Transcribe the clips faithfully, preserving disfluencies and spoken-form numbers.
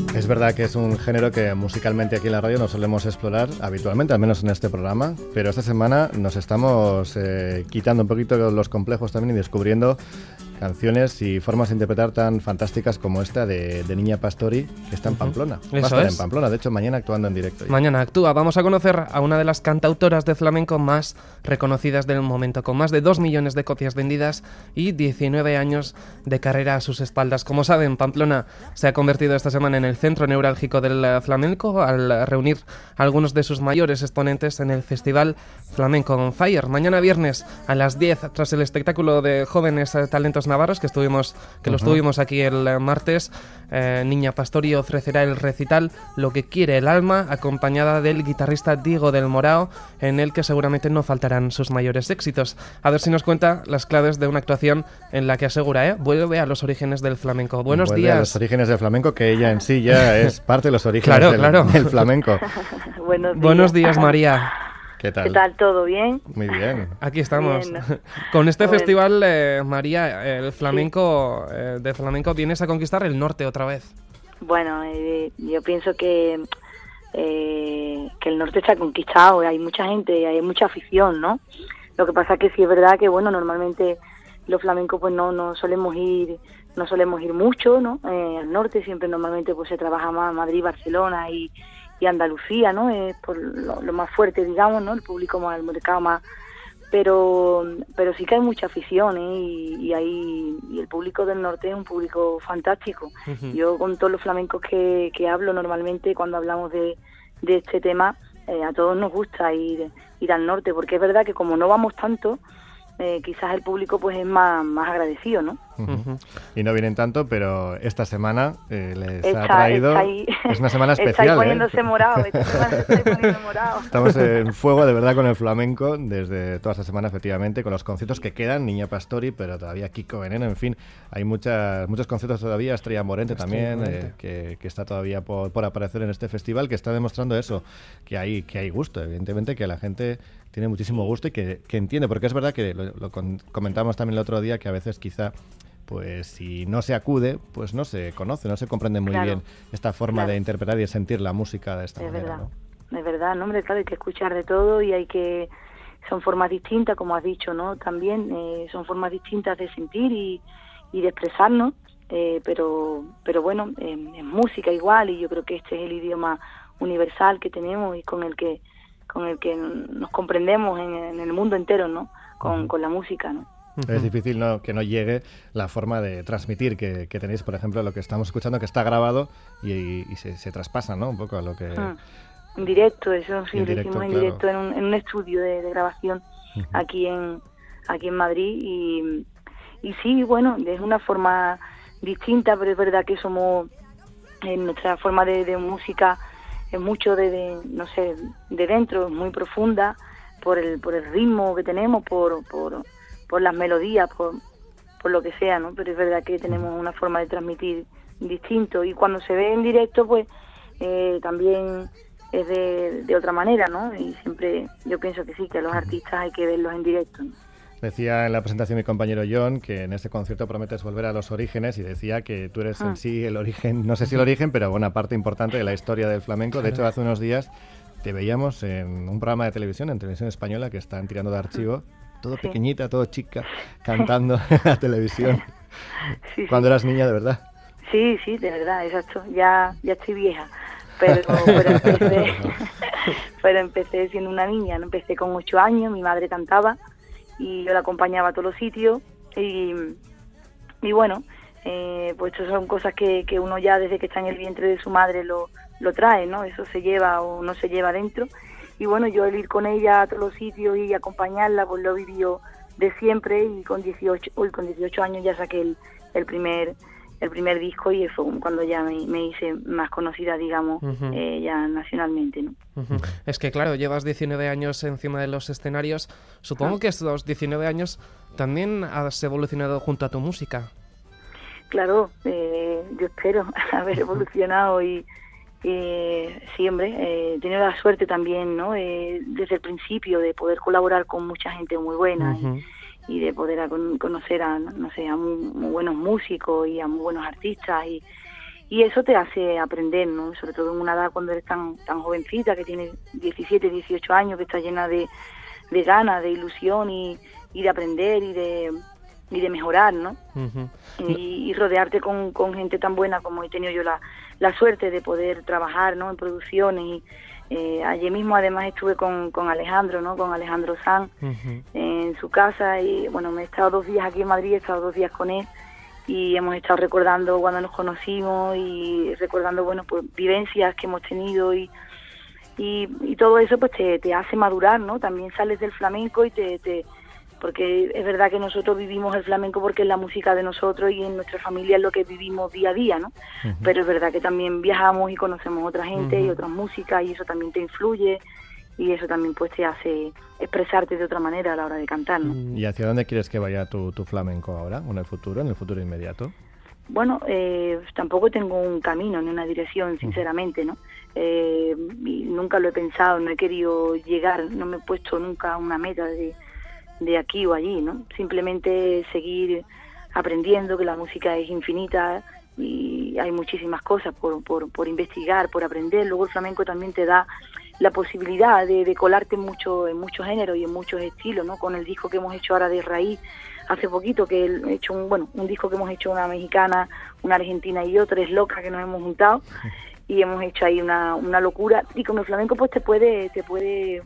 Es verdad que es un género que musicalmente aquí en la radio no solemos explorar habitualmente, al menos en este programa, pero esta semana nos estamos eh, quitando un poquito los complejos también y descubriendo canciones y formas de interpretar tan fantásticas como esta de, de Niña Pastori, que está en Pamplona. Eso Va a estar es. en Pamplona, de hecho mañana actuando en directo. Ya. Mañana actúa. Vamos a conocer a una de las cantautoras de flamenco más reconocidas del momento, con más de dos millones de copias vendidas y diecinueve años de carrera a sus espaldas. Como saben, Pamplona se ha convertido esta semana en el centro neurálgico del flamenco al reunir a algunos de sus mayores exponentes en el Festival Flamenco on Fire. Mañana viernes a las diez, tras el espectáculo de jóvenes eh, talentos navarros que estuvimos que uh-huh. lo estuvimos aquí el martes, eh, Niña Pastori ofrecerá el recital Lo que quiere el alma, acompañada del guitarrista Diego del Morao, en el que seguramente no faltarán sus mayores éxitos. A ver si nos cuenta las claves de una actuación en la que asegura, ¿eh? vuelve a los orígenes del flamenco. Buenos vuelve días. A los orígenes del flamenco, que ella en sí ya es parte de los orígenes claro, del, claro. del flamenco. Buenos días. Buenos días, María. ¿Qué tal? ¿Qué tal? ¿Todo bien? Muy bien. Aquí estamos. Bien. Con este Bueno. festival, eh, María, el flamenco, sí. eh, de flamenco vienes a conquistar el norte otra vez. Bueno, eh, yo pienso que eh, que el norte está conquistado, hay mucha gente, hay mucha afición, ¿no? Lo que pasa es que sí es verdad que, bueno, normalmente los flamencos pues no, no solemos ir no solemos ir mucho, ¿no? Eh, al norte siempre normalmente pues se trabaja más Madrid, Barcelona y y Andalucía, ¿no? Es por lo, lo más fuerte, digamos, ¿no? El público más, el mercado más, pero pero sí que hay mucha afición, ¿eh? y, y hay y el público del norte es un público fantástico. Uh-huh. Yo con todos los flamencos que, que hablo normalmente cuando hablamos de, de este tema, eh, a todos nos gusta ir ir al norte, porque es verdad que como no vamos tanto, eh, quizás el público pues es más, más agradecido, ¿no? Uh-huh. Y no vienen tanto, pero esta semana eh, les está, ha traído... Está ahí, es una semana especial, está ahí poniéndose ¿eh? morado, esta semana se está poniendo morado. Estamos en fuego de verdad con el flamenco desde toda esta semana, efectivamente, con los conciertos que quedan, Niña Pastori, pero todavía Kiko Veneno, en fin, hay muchas muchos conciertos todavía, Estrella Morente Estrella también, Morente. Eh, que, que está todavía por, por aparecer en este festival, que está demostrando eso, que hay, que hay gusto, evidentemente, que la gente tiene muchísimo gusto y que, que entiende, porque es verdad que lo, lo comentamos también el otro día, que a veces quizá pues si no se acude, pues no se conoce, no se comprende muy claro, bien esta forma claro. de interpretar y de sentir la música de esta es manera, verdad, ¿no? Es verdad, no, hombre, claro, hay que escuchar de todo y hay que... Son formas distintas, como has dicho, ¿no? También eh, son formas distintas de sentir y, y de expresarnos, eh, pero pero bueno, eh, es música igual y yo creo que este es el idioma universal que tenemos y con el que con el que nos comprendemos en, en el mundo entero, ¿no? Con, uh-huh. con la música, ¿no? Es difícil no, que no llegue la forma de transmitir que, que tenéis, por ejemplo, lo que estamos escuchando, que está grabado y, y, y se, se traspasa, ¿no? Un poco a lo que... Hmm. En directo, eso sí, en lo directo, hicimos en claro. directo en un, en un estudio de, de grabación uh-huh. aquí en aquí en Madrid y, y sí, bueno, es una forma distinta, pero es verdad que somos, en nuestra forma de, de música es mucho de, de, no sé, de dentro, es muy profunda por el por el ritmo que tenemos, por... por por las melodías, por, por lo que sea, ¿no? Pero es verdad que tenemos una forma de transmitir distinto y cuando se ve en directo, pues eh, también es de, de otra manera, ¿no? Y siempre yo pienso que sí, que a los artistas hay que verlos en directo, ¿no? Decía en la presentación mi compañero John que en este concierto prometes volver a los orígenes y decía que tú eres ah. en sí el origen, no sé si el origen, pero una parte importante de la historia del flamenco. De hecho, hace unos días te veíamos en un programa de televisión, en Televisión Española, que están tirando de archivo. Todo sí. pequeñita, todo chica, cantando en la televisión. Sí, Cuando sí. eras niña, de verdad. Sí, sí, de verdad, exacto. Ya ya estoy vieja, pero, pero, empecé, pero empecé siendo una niña. ¿no? Empecé con ocho años, mi madre cantaba y yo la acompañaba a todos los sitios. Y, y bueno, eh, pues estas son cosas que, que uno ya desde que está en el vientre de su madre lo, lo trae, ¿no? Eso se lleva o no se lleva dentro. Y bueno, yo el ir con ella a todos los sitios y acompañarla, pues lo vivió de siempre y con dieciocho, uy, con dieciocho años ya saqué el, el primer el primer disco y fue cuando ya me, me hice más conocida, digamos, uh-huh. eh, ya nacionalmente, ¿no? Uh-huh. Es que claro, llevas diecinueve años encima de los escenarios. Supongo uh-huh. que estos diecinueve años también has evolucionado junto a tu música. Claro, eh, yo espero haber evolucionado y Eh, sí, hombre, eh, he tenido la suerte también, ¿no? Eh, desde el principio de poder colaborar con mucha gente muy buena uh-huh. y, y de poder a con, conocer a, no sé, a muy, muy buenos músicos y a muy buenos artistas y, y eso te hace aprender, ¿no? Sobre todo en una edad cuando eres tan tan jovencita, que tienes diecisiete, dieciocho años, que estás llena de, de ganas, de ilusión y, y de aprender y de y de mejorar, ¿no? Uh-huh. y, y rodearte con, con gente tan buena como he tenido yo la, la suerte de poder trabajar, ¿no? En producciones. Y eh, ayer mismo además estuve con, con Alejandro, ¿no? Con Alejandro Sanz, uh-huh. en su casa, y bueno, me he estado dos días aquí en Madrid, he estado dos días con él y hemos estado recordando cuando nos conocimos y recordando, bueno, pues vivencias que hemos tenido y y, y todo eso pues te, te hace madurar, ¿no? También sales del flamenco y te... te porque es verdad que nosotros vivimos el flamenco porque es la música de nosotros y en nuestra familia es lo que vivimos día a día, ¿no? Uh-huh. Pero es verdad que también viajamos y conocemos otra gente uh-huh. y otras músicas, y eso también te influye y eso también pues te hace expresarte de otra manera a la hora de cantar, ¿no? ¿Y hacia dónde quieres que vaya tu, tu flamenco ahora, en el futuro, en el futuro inmediato? Bueno, eh, tampoco tengo un camino ni una dirección, sinceramente, ¿no? Eh, y nunca lo he pensado, no he querido llegar, no me he puesto nunca una meta de de aquí o allí, ¿no? Simplemente seguir aprendiendo, que la música es infinita y hay muchísimas cosas por, por, por investigar, por aprender. Luego el flamenco también te da la posibilidad de, de colarte en, mucho, en muchos géneros y en muchos estilos, ¿no? Con el disco que hemos hecho ahora de raíz, hace poquito, que he hecho un, bueno, un disco que hemos hecho una mexicana, una argentina y otra, es loca, que nos hemos juntado y hemos hecho ahí una, una locura. Y con el flamenco pues te puede... te puede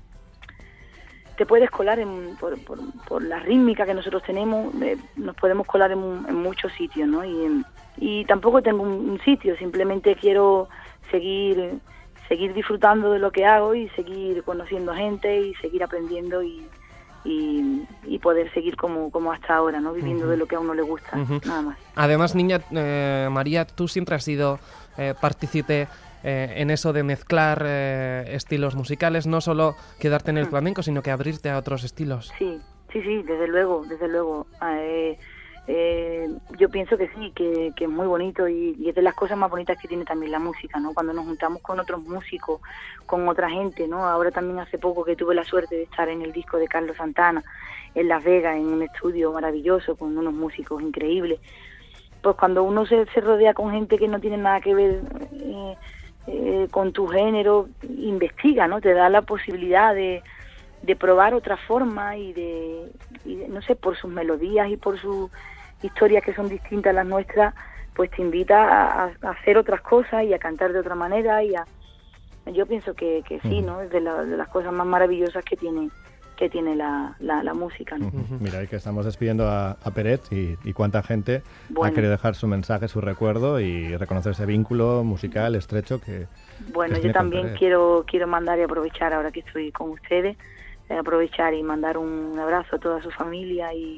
te puedes colar en, por, por, por la rítmica que nosotros tenemos, eh, nos podemos colar en, en muchos sitios, ¿no? Y, en, y tampoco tengo un, un sitio, simplemente quiero seguir seguir disfrutando de lo que hago y seguir conociendo gente y seguir aprendiendo y, y, y poder seguir como, como hasta ahora, ¿no? Viviendo uh-huh. de lo que a uno le gusta, uh-huh. nada más. Además, niña, eh, María, tú siempre has sido eh, partícipe Eh, en eso de mezclar eh, estilos musicales, no solo quedarte en el flamenco, sino que abrirte a otros estilos. Sí, sí, sí, desde luego, desde luego. Eh, eh, yo pienso que sí, que, que es muy bonito y, y es de las cosas más bonitas que tiene también la música, ¿no? Cuando nos juntamos con otros músicos, con otra gente, ¿no? Ahora también hace poco que tuve la suerte de estar en el disco de Carlos Santana, en Las Vegas, en un estudio maravilloso, con unos músicos increíbles. Pues cuando uno se, se rodea con gente que no tiene nada que ver... Eh, Eh, con tu género, investiga, ¿no? Te da la posibilidad de, de probar otra forma y de, y de, no sé, por sus melodías y por sus historias que son distintas a las nuestras, pues te invita a, a hacer otras cosas y a cantar de otra manera y a... Yo pienso que, que sí, ¿no? Es de, la, de las cosas más maravillosas que tiene que tiene la, la, la música, ¿no? Uh-huh. Mira, y que estamos despidiendo a, a Peret y, y cuánta gente bueno. ha querido dejar su mensaje, su recuerdo y reconocer ese vínculo musical estrecho que Bueno, que yo también quiero quiero mandar y aprovechar ahora que estoy con ustedes, eh, aprovechar y mandar un abrazo a toda su familia y,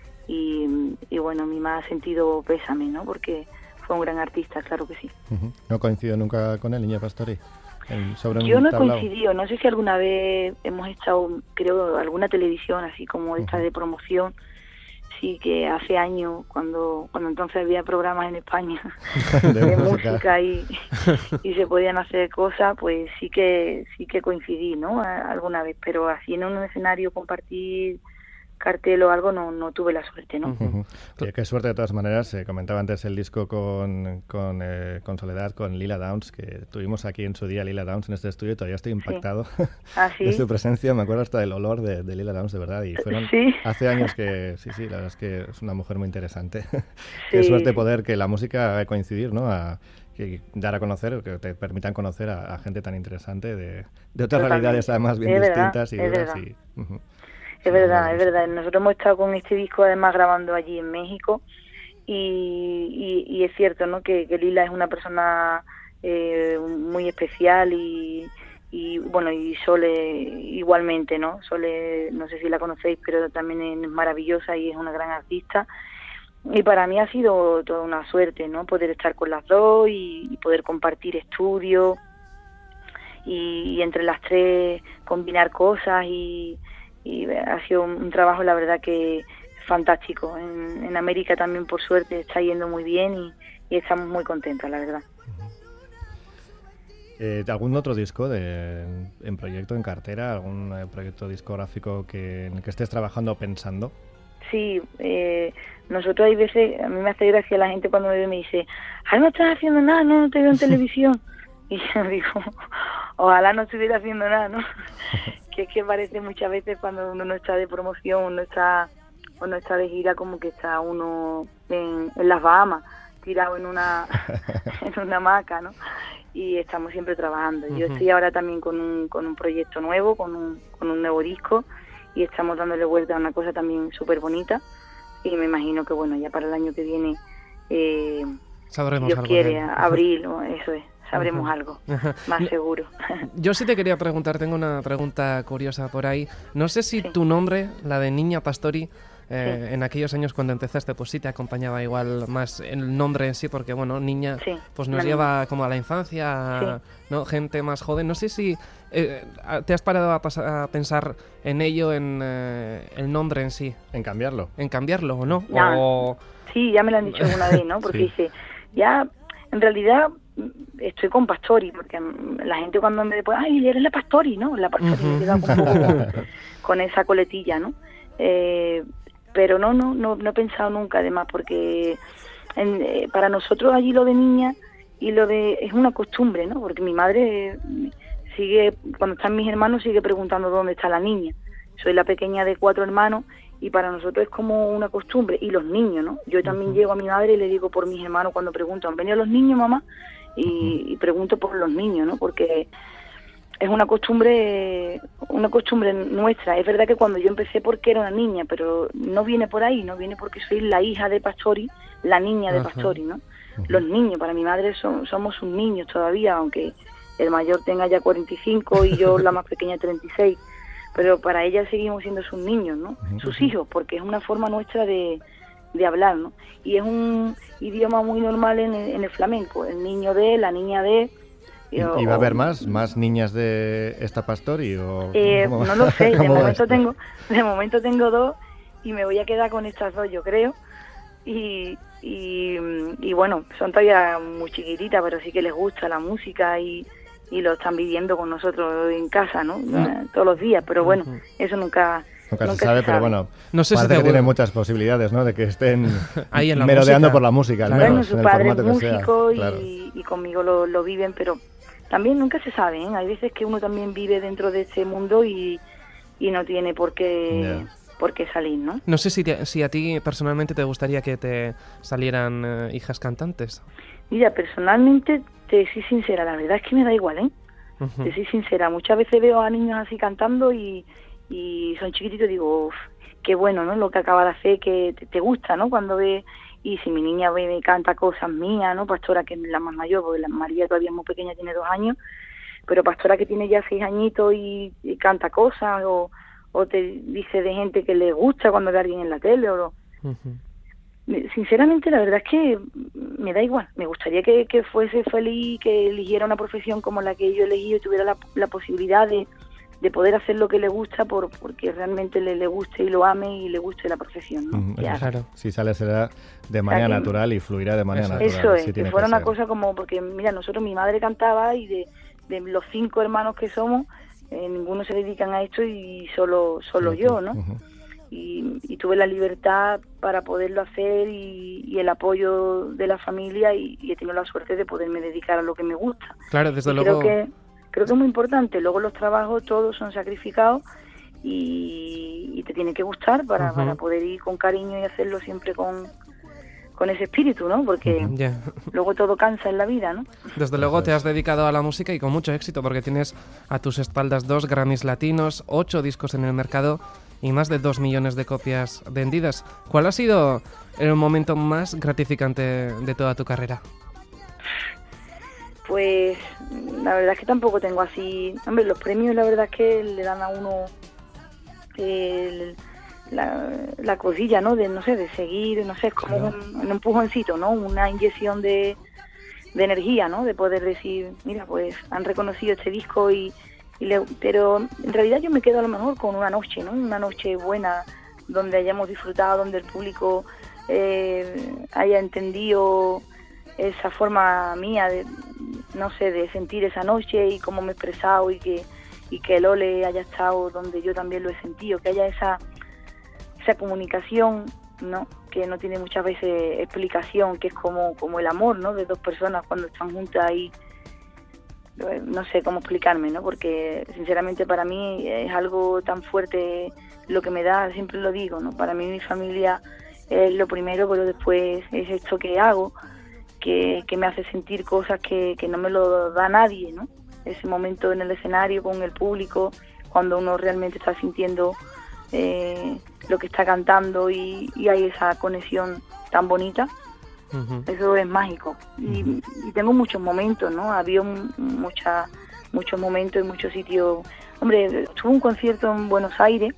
y, y bueno, mi más sentido pésame, ¿no? Porque fue un gran artista, claro que sí. Uh-huh. ¿No coincido nunca con él, Niña Pastori? Sobre Yo no he tablao. coincidido, no sé si alguna vez hemos estado, creo, alguna televisión así como esta uh-huh. de promoción, sí, que hace años, cuando cuando entonces había programas en España de, de música, música y, y se podían hacer cosas, pues sí que sí que coincidí, ¿no? Alguna vez, pero así en un escenario compartir cartel o algo no, no tuve la suerte, ¿no? Uh-huh. Oye, qué suerte de todas maneras. Eh, comentaba antes el disco con, con, eh, con Soledad, con Lila Downs, que tuvimos aquí en su día Lila Downs en este estudio y todavía estoy impactado sí. ¿Ah, sí? de su presencia. Me acuerdo hasta del olor de, de Lila Downs, de verdad. Y fueron ¿Sí? hace años que, sí, sí, la verdad es que es una mujer muy interesante. Sí. Qué suerte poder que la música haga coincidir, ¿no? A, que dar a conocer, que te permitan conocer a, a gente tan interesante de, de otras Totalmente. realidades además bien es distintas verdad, y duras. Es, y, uh-huh. es verdad, es verdad. Nosotros hemos estado con este disco además grabando allí en México y, y, y es cierto, ¿no? Que, que Lila es una persona eh, muy especial y, y bueno, y Sole igualmente, ¿no? Sole, no sé si la conocéis, pero también es maravillosa y es una gran artista. Y para mí ha sido toda una suerte, ¿no? Poder estar con las dos y, y poder compartir estudio y, y entre las tres combinar cosas y, y ha sido un, un trabajo, la verdad, que fantástico. En, en América también, por suerte, está yendo muy bien y, y estamos muy contentas, la verdad. Eh, ¿Algún otro disco de, en proyecto, en cartera? ¿Algún eh, proyecto discográfico que, en el que estés trabajando o pensando? Sí, eh, nosotros hay veces, a mí me hace gracia la gente cuando me ve y me dice, ay, no estás haciendo nada, no, no te veo en televisión. Y yo digo, ojalá no estuviera haciendo nada, ¿no? Que es que parece muchas veces cuando uno no está de promoción, uno está, o no está de gira, como que está uno en, en las Bahamas, tirado en una, en una hamaca, ¿no? Y estamos siempre trabajando. Yo uh-huh. estoy ahora también con un, con un proyecto nuevo, con un, con un nuevo disco, y estamos dándole vuelta a una cosa también súper bonita, y me imagino que, bueno, ya para el año que viene, eh, sabremos Dios algo quiere, abril, eso es. Sabremos uh-huh. algo, más seguro. Yo sí te quería preguntar, tengo una pregunta curiosa por ahí. No sé si sí. tu nombre, la de Niña Pastori, eh, sí. en aquellos años cuando empezaste, pues sí te acompañaba igual más el nombre en sí, porque bueno, niña, sí, pues nos lleva como a la infancia, sí. ¿no? Gente más joven. No sé si eh, te has parado a, pasar, a pensar en ello, en eh, el nombre en sí. En cambiarlo. En cambiarlo, ¿o no? Ya. O... Sí, ya me lo han dicho alguna vez, ¿no? Porque sí. dice, ya, en realidad... estoy con Pastori, porque la gente cuando me dice, ay, eres la Pastori, ¿no? La Pastori uh-huh. me queda un poco con, con esa coletilla, ¿no? Eh, pero no, no, no, no he pensado nunca, además, porque en, eh, para nosotros allí lo de niña y lo de es una costumbre, ¿no? Porque mi madre sigue, cuando están mis hermanos, sigue preguntando dónde está la niña. Soy la pequeña de cuatro hermanos y para nosotros es como una costumbre. Y los niños, ¿no? Yo también uh-huh. llego a mi madre y le digo por mis hermanos cuando preguntan, ¿han venido los niños, mamá? Y, y pregunto por los niños, ¿no? Porque es una costumbre una costumbre nuestra. Es verdad que cuando yo empecé porque era una niña, pero no viene por ahí, no viene porque soy la hija de Pastori, la niña de Pastori, ¿no? Uh-huh. Los niños, para mi madre son, somos un niños todavía, aunque el mayor tenga ya cuarenta y cinco y yo la más pequeña treinta y seis, pero para ella seguimos siendo sus niños, ¿no? Uh-huh. Sus hijos, porque es una forma nuestra de de hablar, ¿no? Y es un idioma muy normal en el, en el flamenco, el niño de, la niña de... ¿Y, o, ¿y va a haber más? ¿Más niñas de esta Pastori? O, eh, no lo sé, de momento tengo de momento tengo dos y me voy a quedar con estas dos, yo creo, y, y, y bueno, son todavía muy chiquititas, pero sí que les gusta la música y, y lo están viviendo con nosotros en casa, ¿no? Uh-huh. Todos los días, pero bueno, uh-huh. eso nunca... Nunca, Nunca se sabe, se pero bueno, no sé parece si que tiene muchas posibilidades, ¿no? De que estén ahí en la merodeando música. por la música, al bueno, menos, su en padre el es músico y, claro. y conmigo lo, lo viven, pero también nunca se sabe, ¿eh? Hay veces que uno también vive dentro de ese mundo y, y no tiene por qué, yeah. por qué salir, ¿no? No sé si, te, si a ti personalmente te gustaría que te salieran uh, hijas cantantes. Mira, personalmente, te soy sincera, la verdad es que me da igual, ¿eh? Uh-huh. Te soy sincera, muchas veces veo a niños así cantando y, y son chiquititos y digo, uff, qué bueno, ¿no? Lo que acaba de hacer, que te, te gusta, ¿no? Cuando ve, y si mi niña ve, me canta cosas mías, ¿no? Pastora, que es la más mayor, porque la María todavía es muy pequeña, tiene dos años, pero Pastora que tiene ya seis añitos y, y canta cosas, o, o te dice de gente que le gusta cuando ve a alguien en la tele, o lo... Uh-huh. Sinceramente, la verdad es que me da igual. Me gustaría que, que fuese feliz, que eligiera una profesión como la que yo elegí y tuviera la, la posibilidad de... de poder hacer lo que le gusta por porque realmente le, le guste y lo ame y le guste la profesión, ¿no? Mm, claro. Si sale será de manera o sea, natural y fluirá de manera eso natural. Eso es, si que fuera que una cosa como, porque mira, nosotros, mi madre cantaba y de, de los cinco hermanos que somos, eh, ninguno se dedican a esto y solo solo sí, yo, ¿no? Uh-huh. Y, y tuve la libertad para poderlo hacer y, y el apoyo de la familia y, y he tenido la suerte de poderme dedicar a lo que me gusta. Claro, desde y luego... Creo que, Creo que es muy importante. Luego los trabajos todos son sacrificados y, y te tiene que gustar para, uh-huh. para poder ir con cariño y hacerlo siempre con, con ese espíritu, ¿no? Porque uh-huh. yeah. luego todo cansa en la vida, ¿no? Desde luego te has dedicado a la música y con mucho éxito, porque tienes a tus espaldas dos Grammys latinos, ocho discos en el mercado y más de dos millones de copias vendidas. ¿Cuál ha sido el momento más gratificante de toda tu carrera? Pues la verdad es que tampoco tengo así... Hombre, los premios la verdad es que le dan a uno el, la, la cosilla, ¿no? De, no sé, de seguir, no sé, es como claro. un, un empujoncito, ¿no? Una inyección de, de energía, ¿no? De poder decir, mira, pues han reconocido este disco y... y le, pero en realidad yo me quedo a lo mejor con una noche, ¿no? Una noche buena donde hayamos disfrutado, donde el público eh, haya entendido esa forma mía de, no sé, de sentir esa noche y cómo me he expresado y que y que el ole haya estado donde yo también lo he sentido, que haya esa esa esa comunicación, ¿no? Que no tiene muchas veces explicación, que es como, como el amor, ¿no? De dos personas cuando están juntas y no sé cómo explicarme, ¿no? Porque sinceramente para mí es algo tan fuerte lo que me da, siempre lo digo, ¿no? Para mí mi familia es lo primero, pero después es esto que hago, que, que me hace sentir cosas que, que no me lo da nadie, ¿no? Ese momento en el escenario con el público, cuando uno realmente está sintiendo eh, lo que está cantando y, y hay esa conexión tan bonita. Uh-huh. Eso es mágico. Y, uh-huh. y tengo muchos momentos, ¿no? Había un, mucha, muchos momentos en muchos sitios. Hombre, tuve un concierto en Buenos Aires,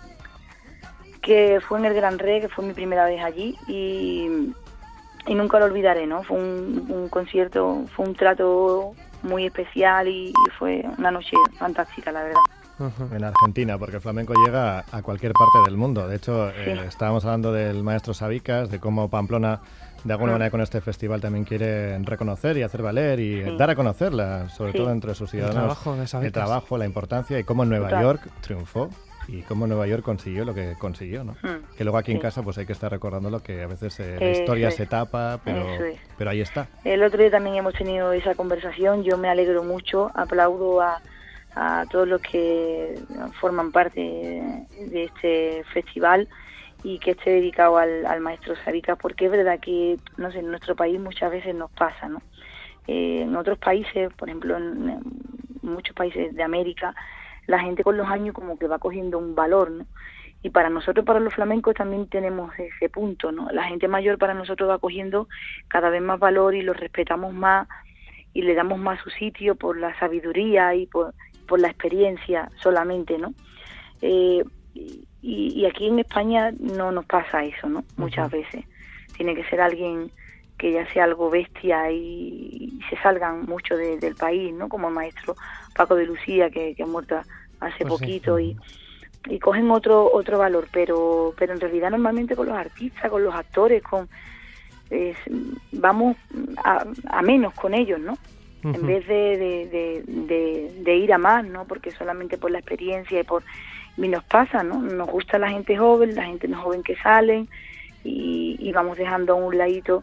que fue en el Gran Re, que fue mi primera vez allí, y, y nunca lo olvidaré, ¿no? Fue un, un concierto, fue un trato muy especial y, y fue una noche fantástica, la verdad. Uh-huh. En Argentina, porque el flamenco llega a cualquier parte del mundo. De hecho, sí. eh, estábamos hablando del maestro Sabicas, de cómo Pamplona, de alguna uh-huh. manera, con este festival también quiere reconocer y hacer valer y sí. dar a conocerla, sobre sí. todo entre sus ciudadanos, el trabajo, de Sabicas. el trabajo, la importancia y cómo Nueva Total. York triunfó. Y cómo Nueva York consiguió lo que consiguió, ¿no? Mm, que luego aquí sí. en casa pues hay que estar recordando lo que a veces eh, la historia es. se tapa, pero, es. pero ahí está. El otro día también hemos tenido esa conversación, yo me alegro mucho, aplaudo a, a todos los que forman parte de este festival y que esté dedicado al, al maestro Sabicas, porque es verdad que, no sé, en nuestro país muchas veces nos pasa, ¿no? Eh, en otros países, por ejemplo en, en muchos países de América, la gente con los años como que va cogiendo un valor, ¿no? Y para nosotros, para los flamencos, también tenemos ese punto, ¿no? La gente mayor para nosotros va cogiendo cada vez más valor y lo respetamos más y le damos más su sitio por la sabiduría y por, por la experiencia solamente, ¿no? Eh, y, y aquí en España no nos pasa eso, ¿no? Uh-huh. Muchas veces. Tiene que ser alguien que ya sea algo bestia y, y se salgan mucho de, del país, ¿no? Como el maestro Paco de Lucía, que, que ha muerto hace pues poquito, sí. y, y cogen otro otro valor, pero pero en realidad normalmente con los artistas, con los actores, con eh, vamos a, a menos con ellos, ¿no? Uh-huh. En vez de, de, de, de, de ir a más, ¿no? Porque solamente por la experiencia y por... Y nos pasa, ¿no? Nos gusta la gente joven, la gente no joven que salen, y, y vamos dejando a un ladito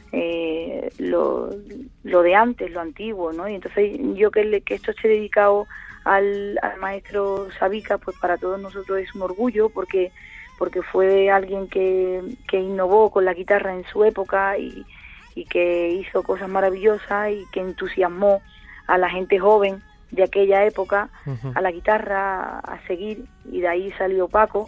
Eh, lo, lo de antes, lo antiguo, ¿no? Y entonces yo que, le, que esto esté dedicado al, al maestro Sabicas, pues para todos nosotros es un orgullo, porque porque fue alguien que, que innovó con la guitarra en su época y, y que hizo cosas maravillosas y que entusiasmó a la gente joven de aquella época uh-huh. a la guitarra, a seguir, y de ahí salió Paco.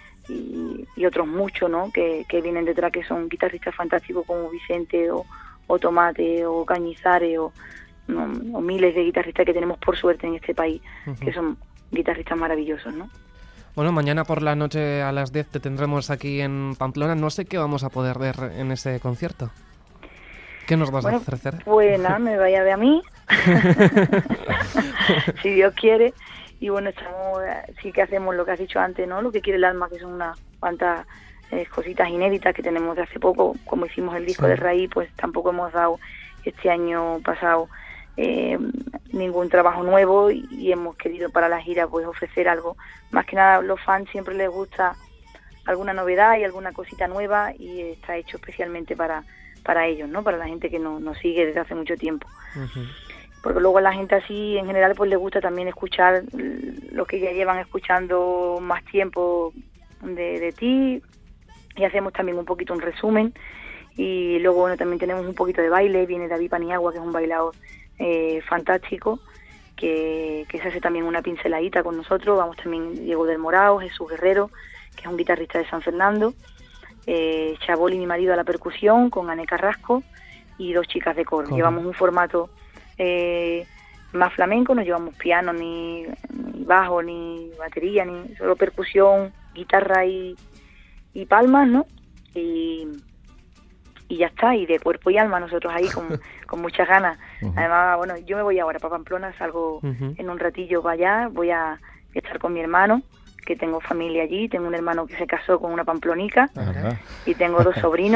Y, y otros muchos, ¿no? Que, que vienen detrás, que son guitarristas fantásticos como Vicente o, o Tomate o Cañizares o, no, o miles de guitarristas que tenemos por suerte en este país, uh-huh. que son guitarristas maravillosos, ¿no? Bueno, mañana por la noche a las diez te tendremos aquí en Pamplona. No sé qué vamos a poder ver en ese concierto. ¿Qué nos vas bueno, a ofrecer? Pues nada, me vaya de a mí, si Dios quiere. Y bueno, estamos, sí que hacemos lo que has dicho antes, ¿no? Lo que quiere el alma, que son unas cuantas eh, cositas inéditas que tenemos de hace poco, como hicimos el disco sí. de raíz, pues tampoco hemos dado este año pasado eh, ningún trabajo nuevo y, y hemos querido para la gira pues ofrecer algo. Más que nada a los fans siempre les gusta alguna novedad y alguna cosita nueva y está hecho especialmente para, para ellos, ¿no? Para la gente que nos, nos sigue desde hace mucho tiempo. Uh-huh. Porque luego a la gente así en general pues le gusta también escuchar lo que ya llevan escuchando más tiempo de, de ti, y hacemos también un poquito un resumen, y luego bueno también tenemos un poquito de baile. Viene David Paniagua, que es un bailador eh, fantástico, que, que se hace también una pinceladita con nosotros. Vamos también Diego del Morao, Jesús Guerrero, que es un guitarrista de San Fernando, eh, Chaboli, mi marido, a la percusión, con Ane Carrasco, y dos chicas de coro. ¿Cómo? Llevamos un formato Eh, más flamenco, no llevamos piano, ni, ni bajo, ni batería, ni solo percusión, guitarra y, y palmas, ¿no? Y, y ya está, y de cuerpo y alma nosotros ahí con, con muchas ganas. Uh-huh. Además, bueno, yo me voy ahora para Pamplona, salgo uh-huh. en un ratillo para allá, voy a estar con mi hermano, que tengo familia allí, tengo un hermano que se casó con una pamplonica uh-huh. y tengo dos sobrinos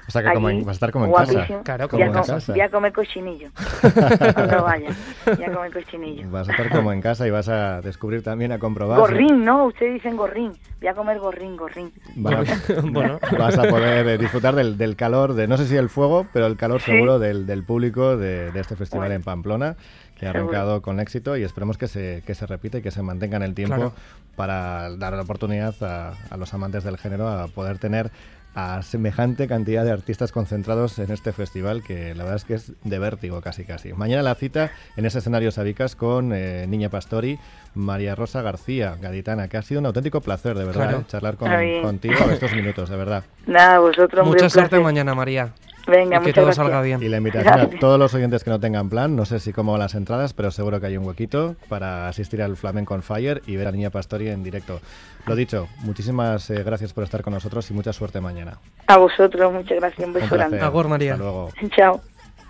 O sea que como en, vas a estar como en guapísimo. casa. Claro, como voy, a en com- casa. voy a comer cochinillo. Cuando vaya, voy a comer cochinillo. Vas a estar como en casa y vas a descubrir también, a comprobar. Gorrín, ¿no? Ustedes dicen gorrín. Voy a comer gorrín, gorrín. Vas a, Bueno. vas a poder eh, disfrutar del, del calor, de no sé si el fuego, pero el calor Sí. seguro del, del público de, de este festival Bueno. en Pamplona, que ha Seguro. arrancado con éxito y esperemos que se, que se repita y que se mantenga en el tiempo Claro. para dar la oportunidad a, a los amantes del género a poder tener a semejante cantidad de artistas concentrados en este festival que la verdad es que es de vértigo casi casi. Mañana la cita en ese escenario Sabicas con eh, Niña Pastori, María Rosa García, gaditana, que ha sido un auténtico placer de verdad Claro. eh, charlar con, Está bien. contigo estos minutos, de verdad. Nada, vosotros, hombre, Mucha un suerte placer. mañana, María. Venga, Y que muchas todo gracias. salga bien. Y la invitación a Gracias. todos los oyentes que no tengan plan, no sé si cómo van las entradas, pero seguro que hay un huequito para asistir al Flamenco on Fire y ver a Niña Pastori en directo. Lo dicho, muchísimas eh, gracias por estar con nosotros y mucha suerte mañana. A vosotros, muchas gracias. Un Un beso placer. grande. Agur, María. Hasta luego. Chao.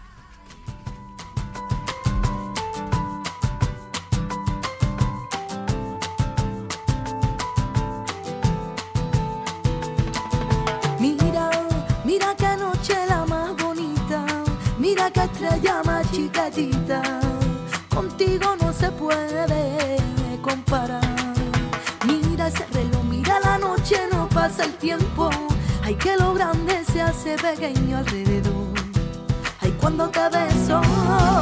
Mira, mira qué noche la más bonita, mira qué estrella más chiquitita, contigo no se puede comparar. Mira ese reloj, mira la noche, no pasa el tiempo, ay que lo grande se hace pequeño alrededor, ay cuando te beso